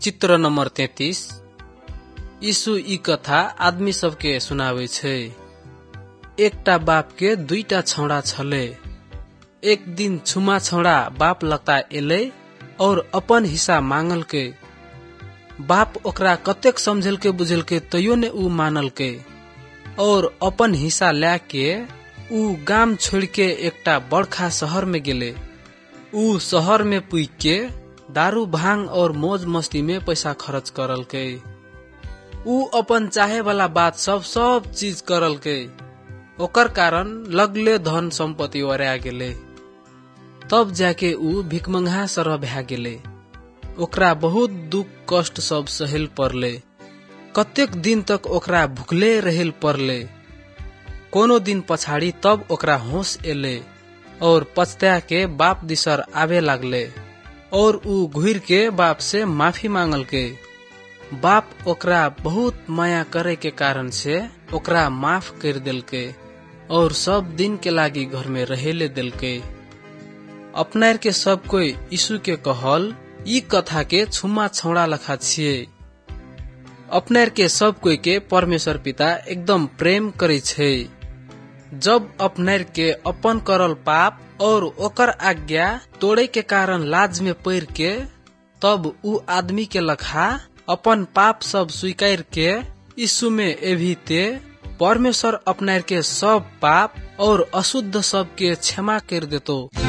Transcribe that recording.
चित्र नंबर 33। यीशु ई कथा आदमी सबके सुनावे छे। एकटा बाप के दुईटा छौड़ा छले। एक दिन छुमा छौड़ा बाप लगता एले और अपन हिस्सा मांगल के। बाप ओकरा कतेक समझल के बुझल के तैयो ने ऊ मानल के और अपन हिस्सा लाके ऊ गाम छोड़ के एकटा बड़खा शहर में गेले। ऊ शहर में पुई के दारू भांग और मौज मस्ती में पैसा खर्च करल के। ऊ अपन चाहे वाला बात सब चीज करल के। ओकर कारण लगले धन संपत्ति ओरा गेले। तब जाके ऊ भिखमंगा सरह भा गेले। ओकरा बहुत दुख कष्ट सब सहेल पड़ले। कतेक दिन तक ओकरा भुखले रहेल पड़ले। कोनो दिन पछाड़ी तब ओकरा होश एले और पछता के बाप दिसर आवे लागले और ऊ घुर के बाप से माफी मांगल के। बाप ओकरा बहुत माया करे के कारण से ओकरा माफ कर दिल के और सब दिन के लागी घर में रहेले दिल के। अपनार के सब कोई यीशु के कहल ई कथा के छुमा छौड़ा लखा छिए। अपनार के सब कोई के परमेश्वर पिता एकदम प्रेम करे छे। जब अपनार के अपन करल पाप और ओकर आज्ञा तोड़े के कारण लाज में पड़ के तब ऊ आदमी के लखा अपन पाप सब स्वीकार के यीशु में एभिते परमेश्वर अपनार के सब पाप और अशुद्ध सब के क्षमा कर देतो।